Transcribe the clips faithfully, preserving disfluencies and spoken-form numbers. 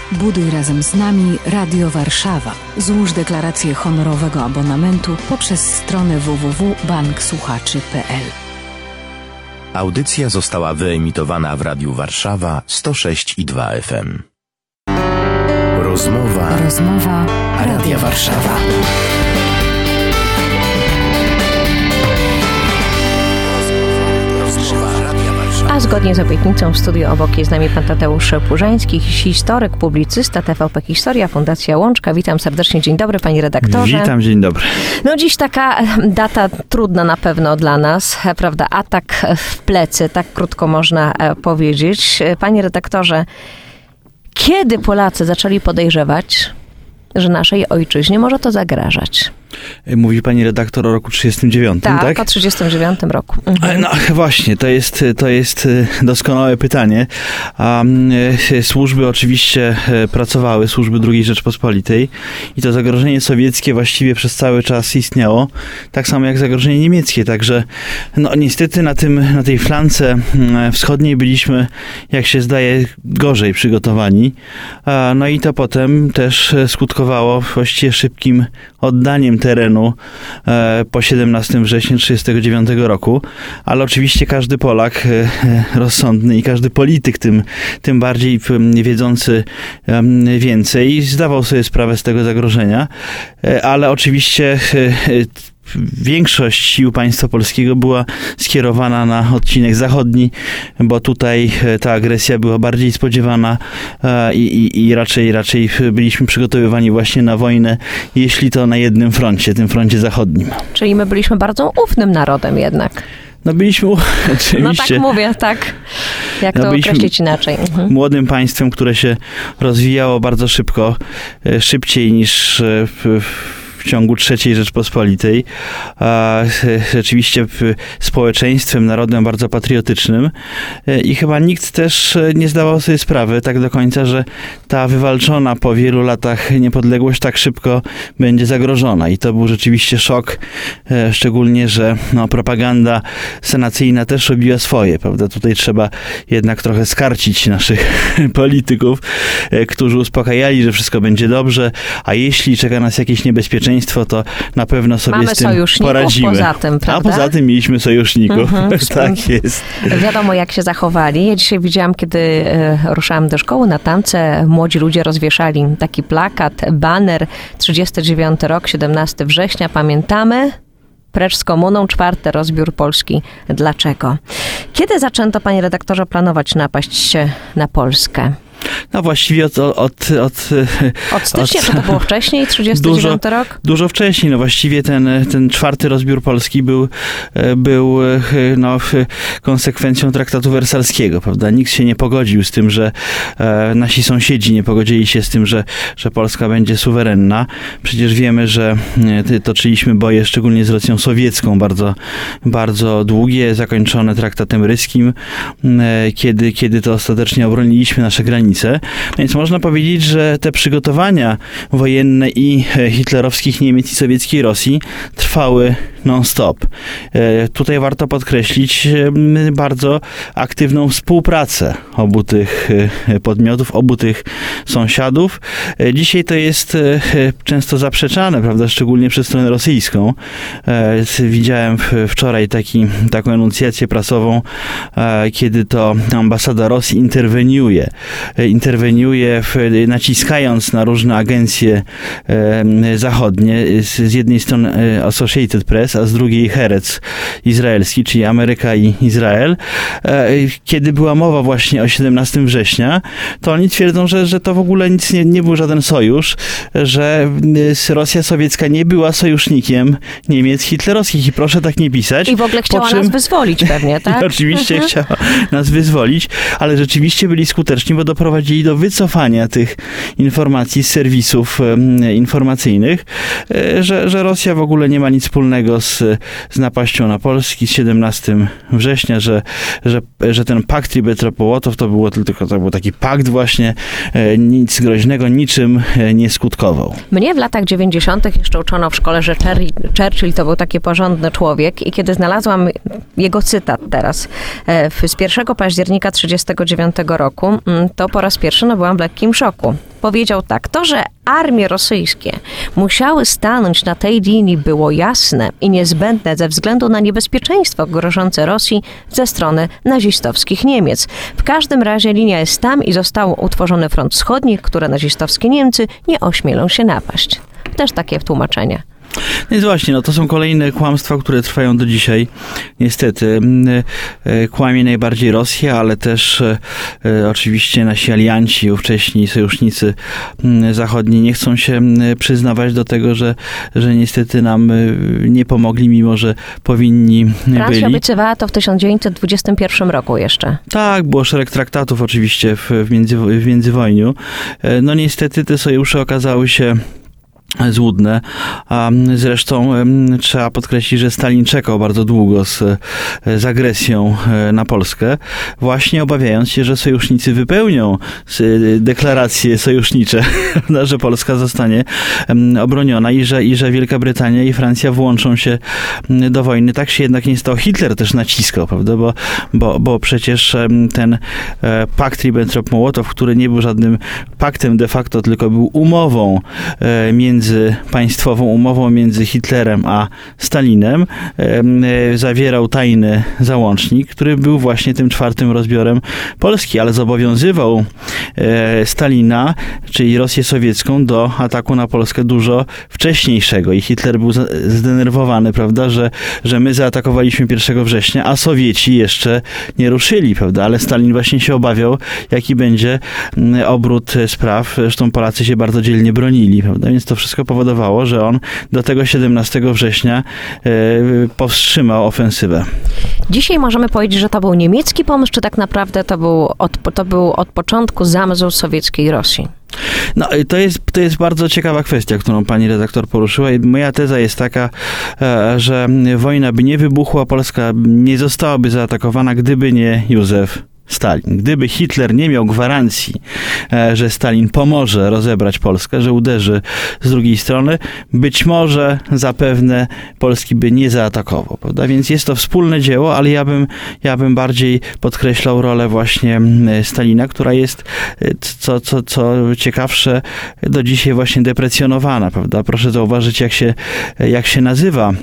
Buduj razem z nami Radio Warszawa. Złóż deklarację honorowego abonamentu poprzez stronę w w w kropka bank słuchaczy kropka p l. Audycja została wyemitowana w Radiu Warszawa sto sześć i dwa F M. Rozmowa, Rozmowa Radia Warszawa. A zgodnie z obietnicą w studiu obok jest z nami pan Tadeusz Purzański, historyk, publicysta, T V P Historia, Fundacja Łączka. Witam serdecznie. Dzień dobry, panie redaktorze. Witam, dzień dobry. No dziś taka data trudna na pewno dla nas, prawda? Atak w plecy, tak krótko można powiedzieć. Panie redaktorze, kiedy Polacy zaczęli podejrzewać, że naszej ojczyźnie może to zagrażać? Mówi pani redaktor o roku trzydziestym dziewiątym, tak? Tak, o trzydziestym dziewiątym roku. Mhm. No właśnie, to jest, to jest doskonałe pytanie. Um, służby oczywiście pracowały, służby drugiej Rzeczpospolitej i to zagrożenie sowieckie właściwie przez cały czas istniało, tak samo jak zagrożenie niemieckie, także no niestety na tym, na tej flance wschodniej byliśmy, jak się zdaje, gorzej przygotowani. No i to potem też skutkowało właściwie szybkim oddaniem terenu po siedemnastego września tysiąc dziewięćset trzydziestego dziewiątego roku, ale oczywiście każdy Polak rozsądny i każdy polityk, tym, tym bardziej wiedzący więcej, zdawał sobie sprawę z tego zagrożenia, ale oczywiście większość sił państwa polskiego była skierowana na odcinek zachodni, bo tutaj ta agresja była bardziej spodziewana i, i, i raczej, raczej byliśmy przygotowywani właśnie na wojnę, jeśli to na jednym froncie, tym froncie zachodnim. Czyli my byliśmy bardzo ufnym narodem jednak. No byliśmy, oczywiście. No tak mówię, tak. Jak no to określić inaczej? Mhm. Młodym państwem, które się rozwijało bardzo szybko, szybciej niż w, w ciągu trzeciej Rzeczpospolitej. A rzeczywiście społeczeństwem, narodem bardzo patriotycznym i chyba nikt też nie zdawał sobie sprawy tak do końca, że ta wywalczona po wielu latach niepodległość tak szybko będzie zagrożona. I to był rzeczywiście szok, szczególnie, że no, propaganda senacyjna też robiła swoje, prawda? Tutaj trzeba jednak trochę skarcić naszych polityków, którzy uspokajali, że wszystko będzie dobrze, a jeśli czeka nas jakieś niebezpieczeństwo, to na pewno sobie Mamy z tym poradzimy. Poza tym, prawda? A poza tym mieliśmy sojuszników. Mhm. Tak jest. Wiadomo, jak się zachowali. Ja dzisiaj widziałam, kiedy e, ruszałam do szkoły na Tamce, młodzi ludzie rozwieszali taki plakat, baner, trzydziesty dziewiąty rok, siedemnastego września, pamiętamy? Precz z komuną, czwarty rozbiór Polski. Dlaczego? Kiedy zaczęto, panie redaktorze, planować napaść na Polskę? No właściwie od... Od, od, od stycznia, od, czy to było wcześniej, trzydziesty dziewiąty dużo, rok? Dużo wcześniej. No właściwie ten, ten czwarty rozbiór Polski był, był no, konsekwencją traktatu wersalskiego, prawda? Nikt się nie pogodził z tym, że e, nasi sąsiedzi nie pogodzili się z tym, że, że Polska będzie suwerenna. Przecież wiemy, że e, toczyliśmy boje, szczególnie z Rosją sowiecką, bardzo, bardzo długie, zakończone traktatem ryskim, e, kiedy, kiedy to ostatecznie obroniliśmy nasze granice. Więc można powiedzieć, że te przygotowania wojenne i hitlerowskich Niemiec i sowieckiej Rosji trwały non-stop. Tutaj warto podkreślić bardzo aktywną współpracę obu tych podmiotów, obu tych sąsiadów. Dzisiaj to jest często zaprzeczane, prawda, szczególnie przez stronę rosyjską. Widziałem wczoraj taki, taką enuncjację prasową, kiedy to ambasada Rosji interweniuje interweniuje w, naciskając na różne agencje e, zachodnie, z, z jednej strony Associated Press, a z drugiej Herec izraelski, czyli Ameryka i Izrael. E, kiedy była mowa właśnie o siedemnastego września, to oni twierdzą, że, że to w ogóle nic nie, nie był żaden sojusz, że Rosja sowiecka nie była sojusznikiem Niemiec hitlerowskich i proszę tak nie pisać. I w ogóle chciała czym, nas wyzwolić pewnie, tak? Oczywiście chciała nas wyzwolić, ale rzeczywiście byli skuteczni, bo doprowadzili do wycofania tych informacji z serwisów e, informacyjnych, e, że, że Rosja w ogóle nie ma nic wspólnego z, z napaścią na Polski z siedemnastego września, że, że, że ten pakt Ribbentrop-Mołotow to było tylko to był taki pakt właśnie, e, nic groźnego, niczym e, nie skutkował. Mnie w latach dziewięćdziesiątych jeszcze uczono w szkole, że Churchill to był taki porządny człowiek i kiedy znalazłam jego cytat teraz e, z pierwszego października tysiąc dziewięćset trzydziestego dziewiątego roku, to po raz pierwszy no, byłam w lekkim szoku. powiedział tak: to, że armie rosyjskie musiały stanąć na tej linii, było jasne i niezbędne ze względu na niebezpieczeństwo grożące Rosji ze strony nazistowskich Niemiec. W każdym razie linia jest tam i został utworzony front wschodni, które nazistowskie Niemcy nie ośmielą się napaść. Też takie tłumaczenie. Więc właśnie, no to są kolejne kłamstwa, które trwają do dzisiaj. Niestety kłamie najbardziej Rosja, ale też e, oczywiście nasi alianci, ówcześni sojusznicy zachodni nie chcą się przyznawać do tego, że, że niestety nam nie pomogli, mimo że powinni Francja byli. obiecywała to w tysiąc dziewięćset dwudziestym pierwszym roku jeszcze. Tak, było szereg traktatów oczywiście w, w, między, w międzywojniu. No niestety te sojusze okazały się złudne, a zresztą trzeba podkreślić, że Stalin czekał bardzo długo z, z agresją na Polskę, właśnie obawiając się, że sojusznicy wypełnią deklaracje sojusznicze, że Polska zostanie obroniona i że, i że Wielka Brytania i Francja włączą się do wojny. Tak się jednak nie stało. Hitler też naciskał, prawda, bo, bo, bo przecież ten pakt Ribbentrop-Mołotow, który nie był żadnym paktem de facto, tylko był umową między międzypaństwową umową między Hitlerem a Stalinem e, zawierał tajny załącznik, który był właśnie tym czwartym rozbiorem Polski, ale zobowiązywał e, Stalina, czyli Rosję sowiecką, do ataku na Polskę dużo wcześniejszego i Hitler był zdenerwowany, prawda, że, że my zaatakowaliśmy pierwszego września, a Sowieci jeszcze nie ruszyli, prawda, ale Stalin właśnie się obawiał, jaki będzie obrót spraw. Zresztą Polacy się bardzo dzielnie bronili, prawda, więc to wszystko powodowało, że on do tego siedemnastego września e, powstrzymał ofensywę. Dzisiaj możemy powiedzieć, że to był niemiecki pomysł, czy tak naprawdę to był od, to był od początku zamysł sowieckiej Rosji? No, to jest, to jest bardzo ciekawa kwestia, którą pani redaktor poruszyła i moja teza jest taka, że wojna by nie wybuchła, Polska nie zostałaby zaatakowana, gdyby nie Józef Stalin. Gdyby Hitler nie miał gwarancji, że Stalin pomoże rozebrać Polskę, że uderzy z drugiej strony, być może zapewne Polski by nie zaatakował, prawda? Więc jest to wspólne dzieło, ale ja bym, ja bym bardziej podkreślał rolę właśnie Stalina, która jest, co, co, co ciekawsze, do dzisiaj właśnie deprecjonowana, prawda? Proszę zauważyć, jak się, jak się nazywa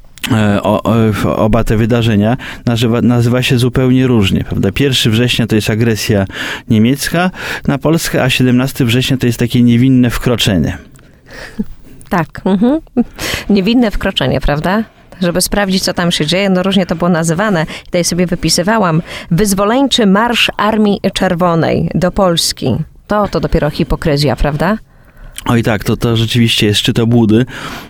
O, o, oba te wydarzenia, nazywa, nazywa się zupełnie różnie, prawda? pierwszego września to jest agresja niemiecka na Polskę, a siedemnastego września to jest takie niewinne wkroczenie. Tak, mhm. Niewinne wkroczenie, prawda? Żeby sprawdzić, co tam się dzieje, no różnie to było nazywane. Tutaj sobie wypisywałam. Wyzwoleńczy Marsz Armii Czerwonej do Polski. To, to dopiero hipokryzja, prawda? Oj tak, to, to rzeczywiście jest szczyt obłudy.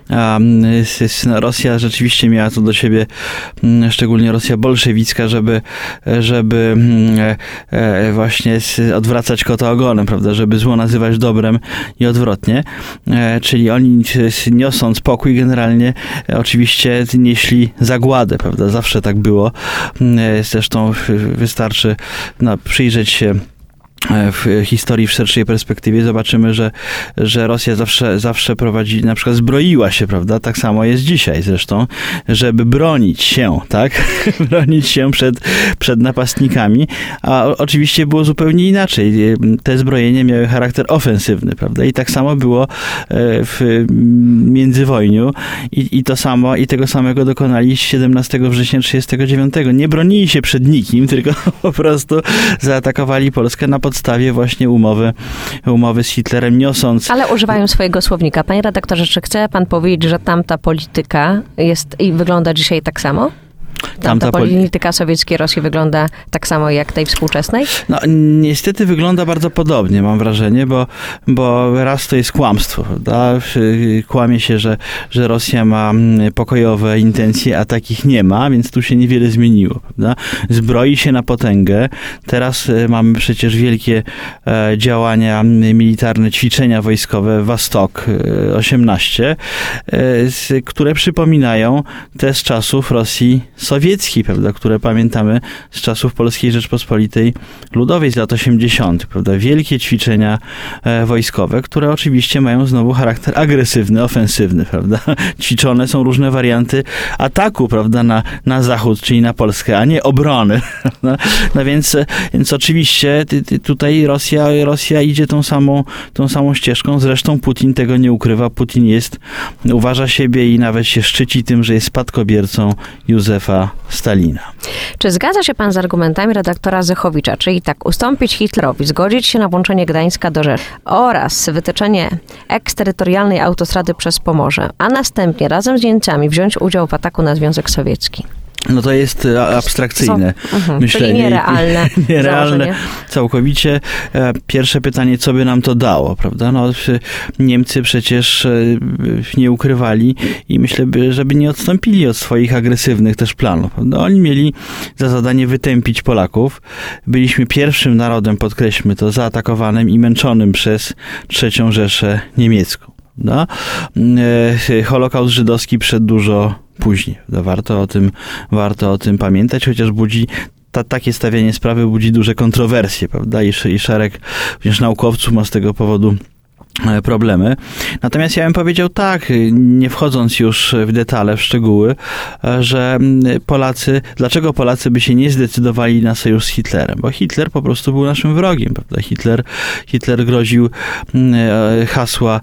Rosja rzeczywiście miała to do siebie, szczególnie Rosja bolszewicka, żeby, żeby właśnie odwracać kota ogonem, prawda, żeby zło nazywać dobrem i odwrotnie. Czyli oni, niosąc pokój, generalnie oczywiście nieśli zagładę, prawda, zawsze tak było. Zresztą wystarczy no, przyjrzeć się w historii w szerszej perspektywie, zobaczymy, że, że Rosja zawsze, zawsze prowadzi, na przykład zbroiła się, prawda? Tak samo jest dzisiaj zresztą, żeby bronić się, tak? bronić się przed, przed napastnikami, a oczywiście było zupełnie inaczej. Te zbrojenia miały charakter ofensywny, prawda? I tak samo było w międzywojniu i, i to samo, i tego samego dokonali siedemnastego września tysiąc dziewięćset trzydziestego dziewiątego. Nie bronili się przed nikim, tylko po prostu zaatakowali Polskę na podstawie właśnie umowy, umowy z Hitlerem, niosąc... Ale używają swojego słownika. Panie redaktorze, czy chce pan powiedzieć, że tamta polityka jest i wygląda dzisiaj tak samo? Tamta, Tamta polityka sowieckiej Rosji wygląda tak samo jak tej współczesnej? No niestety wygląda bardzo podobnie, mam wrażenie, bo, bo raz to jest kłamstwo, prawda? Kłamie się, że, że Rosja ma pokojowe intencje, a takich nie ma, więc tu się niewiele zmieniło, prawda? Zbroi się na potęgę. Teraz mamy przecież wielkie e, działania militarne, ćwiczenia wojskowe Wastok osiemnaście, e, z, które przypominają te z czasów Rosji sowieckiej. sowiecki, prawda, które pamiętamy z czasów Polskiej Rzeczpospolitej Ludowej z lat osiemdziesiątych, prawda, wielkie ćwiczenia e, wojskowe, które oczywiście mają znowu charakter agresywny, ofensywny, prawda, ćwiczone są różne warianty ataku, prawda, na, na zachód, czyli na Polskę, a nie obrony, no, no więc, więc oczywiście ty, ty, tutaj Rosja, Rosja idzie tą samą, tą samą ścieżką, zresztą Putin tego nie ukrywa, Putin jest, uważa siebie i nawet się szczyci tym, że jest spadkobiercą Józefa Stalina. Czy zgadza się pan z argumentami redaktora Zychowicza, czyli tak ustąpić Hitlerowi, zgodzić się na włączenie Gdańska do Rzeszy oraz wytyczenie eksterytorialnej autostrady przez Pomorze, a następnie razem z Niemcami wziąć udział w ataku na Związek Sowiecki? No to jest abstrakcyjne so, uh-huh. myślenie. Czyli nierealne. Nierealne całkowicie. Pierwsze pytanie, co by nam to dało, prawda? No, Niemcy przecież nie ukrywali i myślę, żeby nie odstąpili od swoich agresywnych też planów. No, oni mieli za zadanie wytępić Polaków. Byliśmy pierwszym narodem, podkreślmy to, zaatakowanym i męczonym przez trzecią Rzeszę Niemiecką. No? Holokaust żydowski przed dużo później. Warto o tym, warto o tym pamiętać, chociaż budzi ta, takie stawianie sprawy budzi duże kontrowersje, prawda? I, i szereg również naukowców ma z tego powodu problemy. Natomiast ja bym powiedział tak, nie wchodząc już w detale, w szczegóły, że Polacy, dlaczego Polacy by się nie zdecydowali na sojusz z Hitlerem? Bo Hitler po prostu był naszym wrogiem, prawda? Hitler, Hitler groził hasła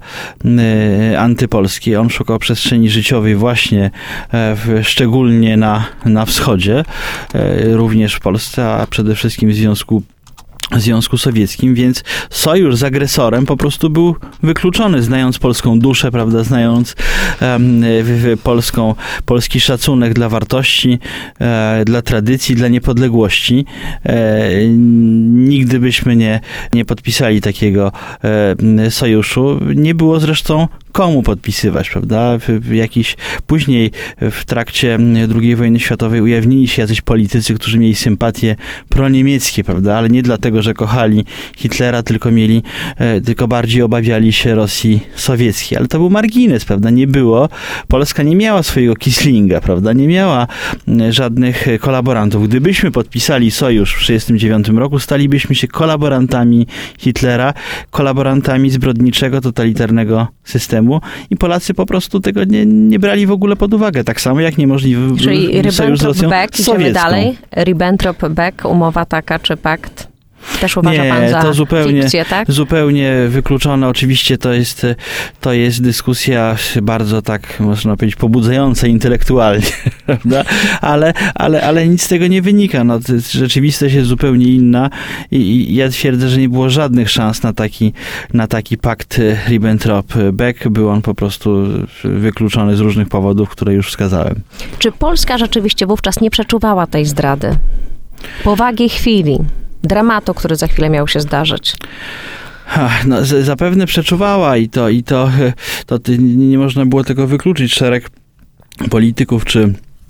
antypolskie. On szukał przestrzeni życiowej właśnie w, szczególnie na, na wschodzie, również w Polsce, a przede wszystkim w Związku Związku Sowieckim, więc sojusz z agresorem po prostu był wykluczony, znając polską duszę, prawda, znając um, polską, polski szacunek dla wartości, e, dla tradycji, dla niepodległości. E, nigdy byśmy nie, nie podpisali takiego e, sojuszu. Nie było zresztą komu podpisywać, prawda? W, w jakiś, później w trakcie drugiej wojny światowej ujawnili się jacyś politycy, którzy mieli sympatie proniemieckie, prawda? Ale nie dlatego, że kochali Hitlera, tylko mieli, e, tylko bardziej obawiali się Rosji sowieckiej. Ale to był margines, prawda? Nie było, Polska nie miała swojego Kislinga, prawda? Nie miała e, żadnych kolaborantów. Gdybyśmy podpisali sojusz w tysiąc dziewięćset trzydziestym dziewiątym roku, stalibyśmy się kolaborantami Hitlera, kolaborantami zbrodniczego, totalitarnego systemu i Polacy po prostu tego nie, nie brali w ogóle pod uwagę. Tak samo jak niemożliwy Czyli sojusz z Rosją Beck, idziemy sowiecką. dalej. Ribbentrop-Beck, umowa taka czy pakt? Też uważa nie, pan za to zupełnie, fikcję, tak? zupełnie wykluczone. Oczywiście to jest, to jest dyskusja bardzo tak, można powiedzieć, pobudzająca intelektualnie, prawda? Ale, ale, ale nic z tego nie wynika. No, rzeczywistość jest zupełnie inna i, i ja twierdzę, że nie było żadnych szans na taki, na taki pakt Ribbentrop-Beck. Był on po prostu wykluczony z różnych powodów, które już wskazałem. Czy Polska rzeczywiście wówczas nie przeczuwała tej zdrady? Powagi chwili, dramatu, który za chwilę miał się zdarzyć. No, zapewne przeczuwała i to, i to, to nie można było tego wykluczyć. Szereg polityków czy,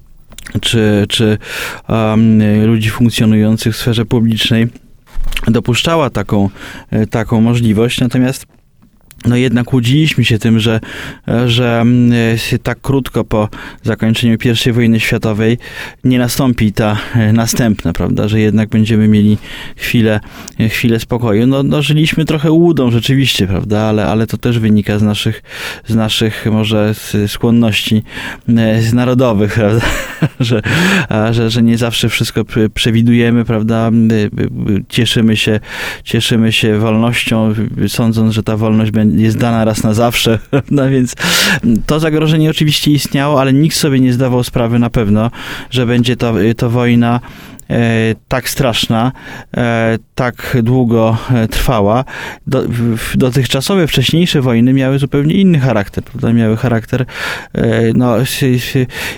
czy, czy um, ludzi funkcjonujących w sferze publicznej dopuszczała taką, taką możliwość, natomiast no jednak łudziliśmy się tym, że, że tak krótko po zakończeniu pierwszej wojny światowej nie nastąpi ta następna, prawda, że jednak będziemy mieli chwilę, chwilę spokoju. No, no żyliśmy trochę ułudą rzeczywiście, prawda, ale, ale to też wynika z naszych, z naszych może skłonności z narodowych, prawda, że, że, że nie zawsze wszystko przewidujemy, prawda, cieszymy się, cieszymy się wolnością, sądząc, że ta wolność będzie jest dana raz na zawsze, no więc to zagrożenie oczywiście istniało, ale nikt sobie nie zdawał sprawy na pewno, że będzie to, to wojna E, tak straszna, e, tak długo e, trwała. Do, w, dotychczasowe, wcześniejsze wojny miały zupełnie inny charakter, prawda? Miały charakter e, no, s, s,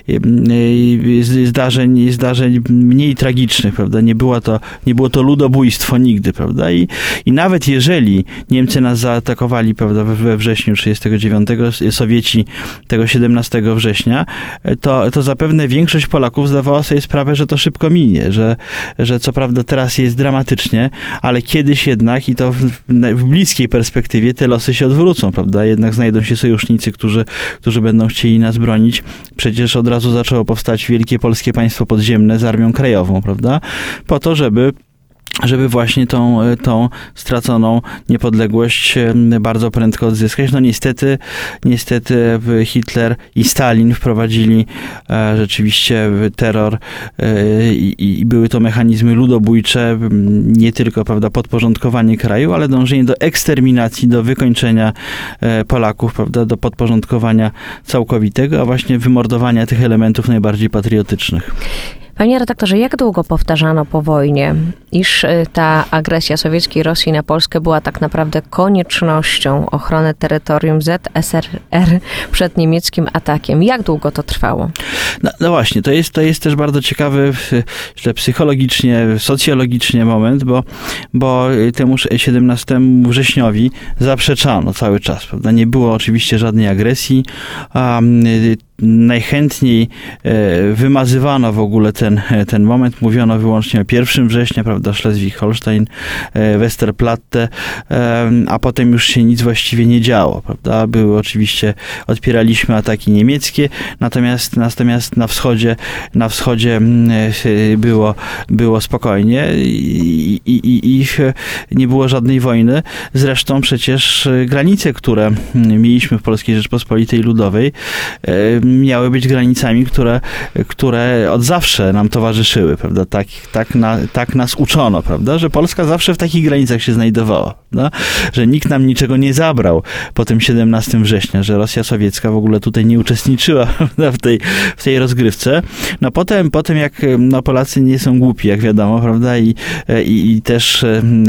e, zdarzeń, zdarzeń mniej tragicznych, prawda? Nie, była to, nie było to ludobójstwo nigdy, prawda? I, i nawet jeżeli Niemcy nas zaatakowali, prawda, we wrześniu tysiąc dziewięćset trzydziestego dziewiątego, Sowieci tego siedemnastego września, to, to zapewne większość Polaków zdawała sobie sprawę, że to szybko minie, że że, że co prawda teraz jest dramatycznie, ale kiedyś jednak i to w, w bliskiej perspektywie te losy się odwrócą, prawda? Jednak znajdą się sojusznicy, którzy, którzy będą chcieli nas bronić. Przecież od razu zaczęło powstać wielkie polskie państwo podziemne z armią krajową, prawda? Po to, żeby żeby właśnie tą, tą straconą niepodległość bardzo prędko odzyskać. No niestety, niestety Hitler i Stalin wprowadzili e, rzeczywiście terror e, i, i były to mechanizmy ludobójcze, nie tylko, prawda, podporządkowanie kraju, ale dążenie do eksterminacji, do wykończenia e, Polaków, prawda, do podporządkowania całkowitego, a właśnie wymordowania tych elementów najbardziej patriotycznych. Panie redaktorze, jak długo powtarzano po wojnie, iż ta agresja sowieckiej Rosji na Polskę była tak naprawdę koniecznością ochrony terytorium Z S R R przed niemieckim atakiem? Jak długo to trwało? No, no właśnie, to jest, to jest też bardzo ciekawy, że psychologicznie, socjologicznie moment, bo, bo temu siedemnastego wrześniowi zaprzeczano cały czas, prawda? Nie było oczywiście żadnej agresji, um, najchętniej e, wymazywano w ogóle ten, ten moment. Mówiono wyłącznie o pierwszego września, prawda, Schleswig-Holstein, e, Westerplatte, e, a potem już się nic właściwie nie działo, prawda. Były oczywiście, odpieraliśmy ataki niemieckie, natomiast, natomiast na wschodzie, na wschodzie e, było, było spokojnie i, i, i, i nie było żadnej wojny. Zresztą przecież granice, które mieliśmy w Polskiej Rzeczpospolitej Ludowej, e, miały być granicami, które, które od zawsze nam towarzyszyły, prawda? Tak, tak, na, tak nas uczono, prawda? Że Polska zawsze w takich granicach się znajdowała, prawda? Że nikt nam niczego nie zabrał po tym siedemnastego września, że Rosja sowiecka w ogóle tutaj nie uczestniczyła, prawda? W tej, w tej rozgrywce. No potem, potem jak no, Polacy nie są głupi, jak wiadomo, prawda? I, i, i też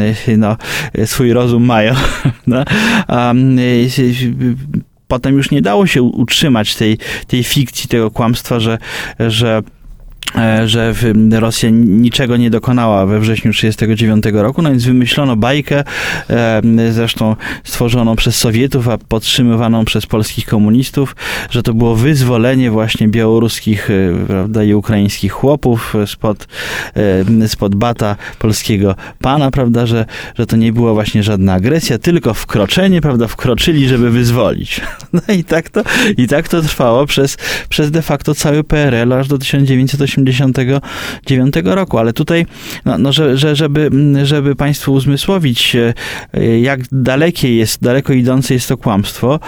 no, swój rozum mają, no? A, potem już nie dało się utrzymać tej, tej fikcji, tego kłamstwa, że, że że Rosja niczego nie dokonała we wrześniu tysiąc dziewięćset trzydziestego dziewiątego roku, no więc wymyślono bajkę, zresztą stworzoną przez Sowietów, a podtrzymywaną przez polskich komunistów, że to było wyzwolenie właśnie białoruskich, prawda, i ukraińskich chłopów spod, spod bata polskiego pana, prawda, że, że to nie była właśnie żadna agresja, tylko wkroczenie, prawda, wkroczyli, żeby wyzwolić. No i tak to, i tak to trwało przez, przez de facto cały P R L aż do tysiąc dziewięćset osiemdziesiątego dziewiątego roku, ale tutaj, no, no że, że, żeby, żeby Państwu uzmysłowić, jak dalekie jest, daleko idące jest to kłamstwo,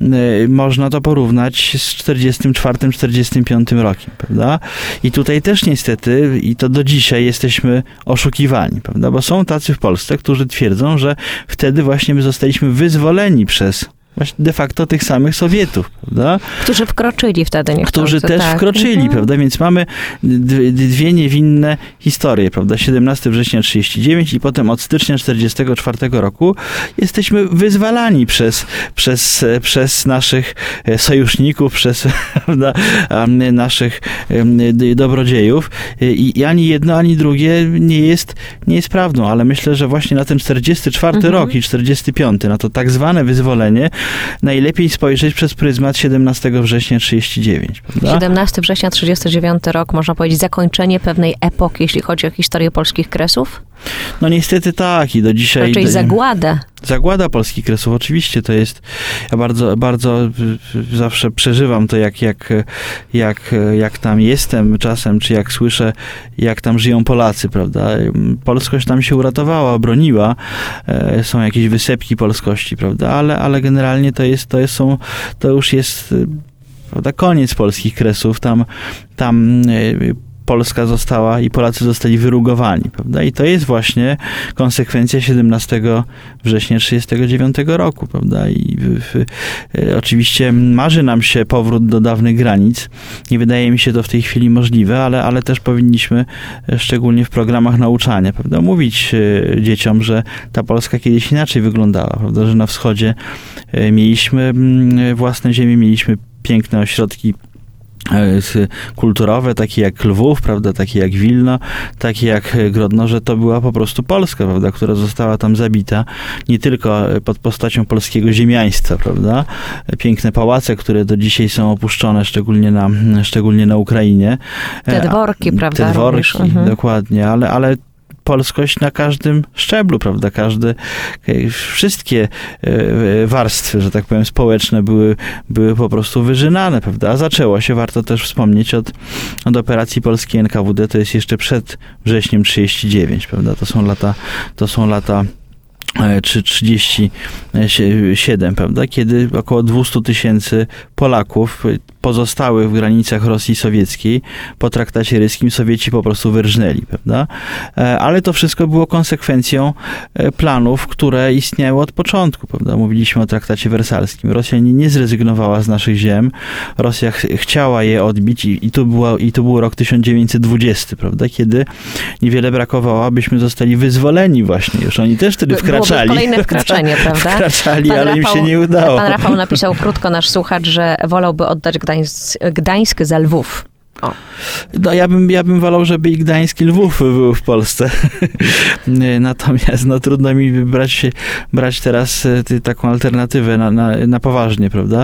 można to porównać z czterdziestym czwartym czterdziestym piątym rokiem, prawda? I tutaj też niestety, i to do dzisiaj jesteśmy oszukiwani, prawda? Bo są tacy w Polsce, którzy twierdzą, że wtedy właśnie my zostaliśmy wyzwoleni przez de facto tych samych Sowietów, prawda? Którzy wkroczyli wtedy, nie Którzy też tak. wkroczyli, mhm. prawda? Więc mamy dwie niewinne historie, prawda? siedemnastego września trzydziestego dziewiątego i potem od stycznia czterdziestego czwartego roku jesteśmy wyzwalani przez, przez, przez naszych sojuszników, przez prawda, naszych dobrodziejów i, i ani jedno, ani drugie nie jest, nie jest prawdą, ale myślę, że właśnie na ten czterdziesty czwarty mhm. rok i czterdziesty piąty, na to tak zwane wyzwolenie, najlepiej spojrzeć przez pryzmat siedemnastego września trzydziestego dziewiątego. Prawda? siedemnastego września trzydziestego dziewiątego rok, można powiedzieć, zakończenie pewnej epoki, jeśli chodzi o historię polskich Kresów? No niestety tak i do dzisiaj... Raczej do, zagłada. Zagłada polskich Kresów, oczywiście to jest... Ja bardzo, bardzo zawsze przeżywam to, jak, jak, jak, jak tam jestem czasem, czy jak słyszę, jak tam żyją Polacy, prawda? Polskość tam się uratowała, obroniła. Są jakieś wysepki polskości, prawda? Ale, ale generalnie to jest, to jest, są, to już jest, prawda, koniec polskich Kresów. Tam, tam Polska została i Polacy zostali wyrugowani, prawda? I to jest właśnie konsekwencja siedemnastego września trzydziestego dziewiątego roku, prawda? I w, w, oczywiście marzy nam się powrót do dawnych granic. Nie wydaje mi się to w tej chwili możliwe, ale, ale też powinniśmy, szczególnie w programach nauczania, prawda, mówić dzieciom, że ta Polska kiedyś inaczej wyglądała, prawda? Że na wschodzie mieliśmy własne ziemie, mieliśmy piękne ośrodki kulturowe, takie jak Lwów, prawda, takie jak Wilno, takie jak Grodno, że to była po prostu Polska, prawda, która została tam zabita, nie tylko pod postacią polskiego ziemiaństwa, prawda, piękne pałace, które do dzisiaj są opuszczone, szczególnie na, szczególnie na Ukrainie. Te dworki, prawda? Te dworki, mhm. dokładnie, ale, ale polskość na każdym szczeblu, prawda, każde, wszystkie warstwy, że tak powiem, społeczne były, były po prostu wyżynane, prawda, a zaczęło się, warto też wspomnieć, od, od operacji polskiej N K W D, to jest jeszcze przed wrześniem trzydziestego dziewiątego, prawda, to są lata, to są lata czy trzydzieści siedem, prawda, kiedy około dwieście tysięcy Polaków pozostałych w granicach Rosji Sowieckiej po traktacie ryskim Sowieci po prostu wyrżnęli, prawda? Ale to wszystko było konsekwencją planów, które istniały od początku, prawda? Mówiliśmy o traktacie wersalskim. Rosja nie, nie zrezygnowała z naszych ziem. Rosja ch chciała je odbić i, i, to była, i to był rok tysiąc dziewięćset dwudziesty, prawda? Kiedy niewiele brakowało, abyśmy zostali wyzwoleni właśnie. Już oni też wtedy wkraczali. Kolejne wkraczanie, prawda? Wkraczali, pan ale Rafał, im się nie udało. Pan Rafał napisał krótko, nasz słuchacz, że wolałby oddać Gdańsk, Gdańsk za Lwów. O. No ja bym, ja bym wolał, żeby i Gdańsk, i Lwów był w Polsce. Natomiast no trudno mi brać, brać teraz taką alternatywę na, na, na poważnie, prawda?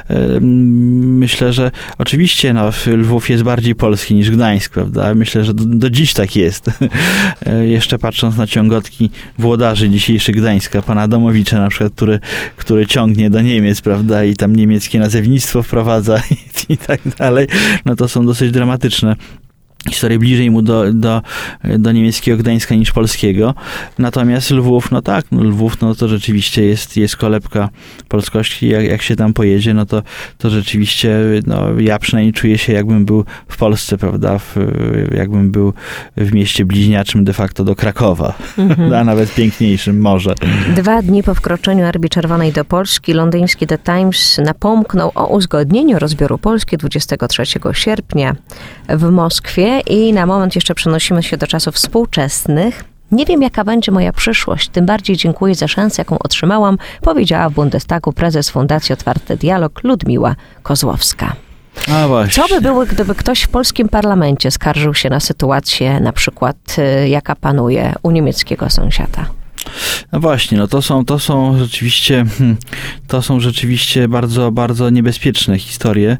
Myślę, że oczywiście no, Lwów jest bardziej polski niż Gdańsk, prawda? Myślę, że do, do dziś tak jest. Jeszcze patrząc na ciągotki włodarzy dzisiejszych Gdańska, pana Adamowicza na przykład, który, który ciągnie do Niemiec, prawda? I tam niemieckie nazewnictwo wprowadza i, i tak dalej. No to są dosyć dramatyczne historie, bliżej mu do, do, do niemieckiego Gdańska niż polskiego. Natomiast Lwów, no tak, no Lwów, no to rzeczywiście jest, jest kolebka polskości. Jak, jak się tam pojedzie, no to, to rzeczywiście, no ja przynajmniej czuję się, jakbym był w Polsce, prawda, w, jakbym był w mieście bliźniaczym de facto do Krakowa, mhm. a nawet piękniejszym może. Dwa dni po wkroczeniu Armii Czerwonej do Polski, londyński The Times napomknął o uzgodnieniu rozbioru Polski dwudziestego trzeciego sierpnia w Moskwie. I na moment jeszcze przenosimy się do czasów współczesnych. Nie wiem, jaka będzie moja przyszłość, tym bardziej dziękuję za szansę, jaką otrzymałam, powiedziała w Bundestagu prezes Fundacji Otwarty Dialog Ludmiła Kozłowska. A właśnie. Co by było, gdyby ktoś w polskim parlamencie skarżył się na sytuację, na przykład jaka panuje u niemieckiego sąsiada? No właśnie, no to są, to są rzeczywiście, to są rzeczywiście bardzo, bardzo niebezpieczne historie,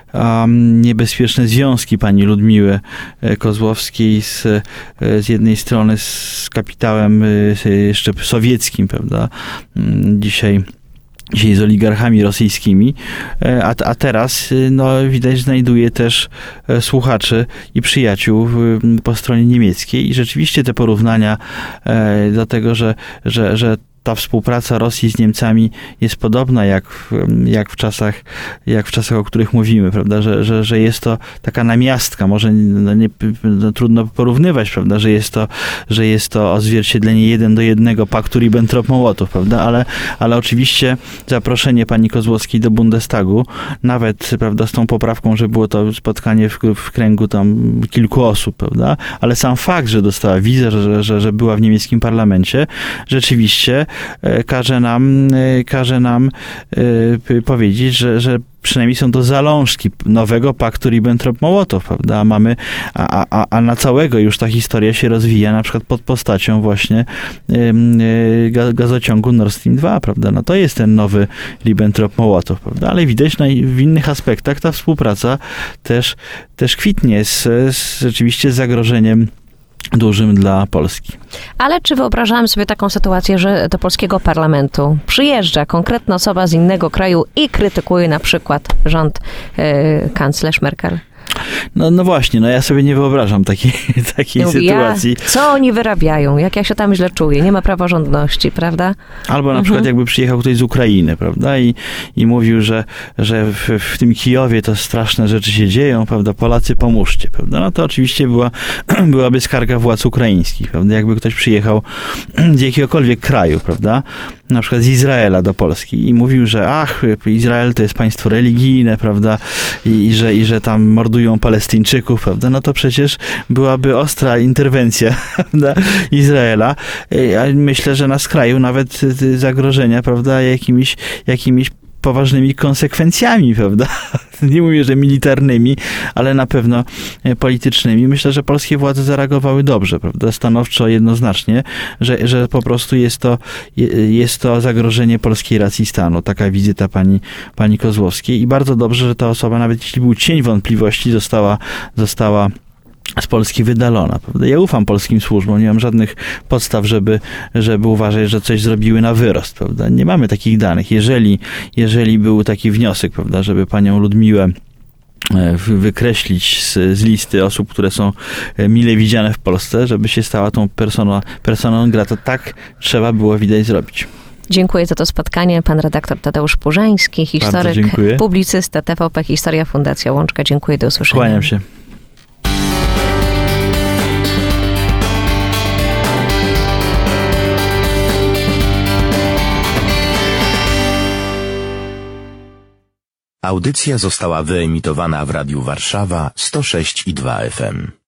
um, niebezpieczne związki pani Ludmiły Kozłowskiej z, z jednej strony z kapitałem jeszcze sowieckim, prawda, dzisiaj Dzisiaj z oligarchami rosyjskimi, a, a teraz no, widać znajduje też słuchaczy i przyjaciół po stronie niemieckiej i rzeczywiście te porównania do tego, że, że, że ta współpraca Rosji z Niemcami jest podobna jak, jak, w, czasach, jak w czasach, o których mówimy, prawda, że, że, że jest to taka namiastka, może no nie, no trudno porównywać, prawda, że jest to, że jest to odzwierciedlenie jeden do jednego paktu Ribbentrop-Mołotow, prawda, ale, ale oczywiście zaproszenie pani Kozłowskiej do Bundestagu, nawet, prawda, z tą poprawką, że było to spotkanie w, w kręgu tam kilku osób, prawda, ale sam fakt, że dostała wizę, że, że, że była w niemieckim parlamencie, rzeczywiście każe nam, każe nam y, powiedzieć, że, że przynajmniej są to zalążki nowego paktu Ribbentrop-Mołotow, prawda? A mamy, a, a, a na całego już ta historia się rozwija, na przykład pod postacią właśnie y, y, gazociągu Nord Stream dwa, prawda? No to jest ten nowy Ribbentrop-Mołotow, prawda? Ale widać no, w innych aspektach ta współpraca też, też kwitnie z, z rzeczywiście z zagrożeniem dużym dla Polski. Ale czy wyobrażałam sobie taką sytuację, że do polskiego parlamentu przyjeżdża konkretna osoba z innego kraju i krytykuje na przykład rząd yy, kanclerz Merkel? No, no właśnie, no ja sobie nie wyobrażam takiej, takiej Mówi, sytuacji. Ja, co oni wyrabiają? Jak ja się tam źle czuję? Nie ma praworządności, prawda? Albo na mhm. przykład jakby przyjechał ktoś z Ukrainy, prawda? I, i mówił, że, że w, w tym Kijowie to straszne rzeczy się dzieją, prawda? Polacy, pomóżcie, prawda? No to oczywiście była, byłaby skarga władz ukraińskich, prawda? Jakby ktoś przyjechał z jakiegokolwiek kraju, prawda? Na przykład z Izraela do Polski i mówił, że ach, Izrael to jest państwo religijne, prawda? I, i, że, i że tam mordują Palestyńczyków, prawda? No to przecież byłaby ostra interwencja, prawda? Izraela. Myślę, że na skraju nawet zagrożenia, prawda? Jakimiś, jakimiś poważnymi konsekwencjami, prawda? Nie mówię, że militarnymi, ale na pewno politycznymi. Myślę, że polskie władze zareagowały dobrze, prawda? Stanowczo, jednoznacznie, że, że po prostu jest to, jest to zagrożenie polskiej racji stanu. Taka wizyta pani, pani Kozłowskiej i bardzo dobrze, że ta osoba, nawet jeśli był cień wątpliwości, została, została z Polski wydalona, prawda? Ja ufam polskim służbom, nie mam żadnych podstaw, żeby, żeby uważać, że coś zrobiły na wyrost, prawda? Nie mamy takich danych. Jeżeli, jeżeli był taki wniosek, prawda, żeby panią Ludmiłę wykreślić z, z listy osób, które są mile widziane w Polsce, żeby się stała tą personą, personą non grata, tak trzeba było widać zrobić. Dziękuję za to spotkanie. Pan redaktor Tadeusz Purzański, historyk, publicysta, T V P Historia, Fundacja Łączka. Dziękuję, do usłyszenia. Kłaniam się. Audycja została wyemitowana w Radiu Warszawa sto sześć i dwa F M.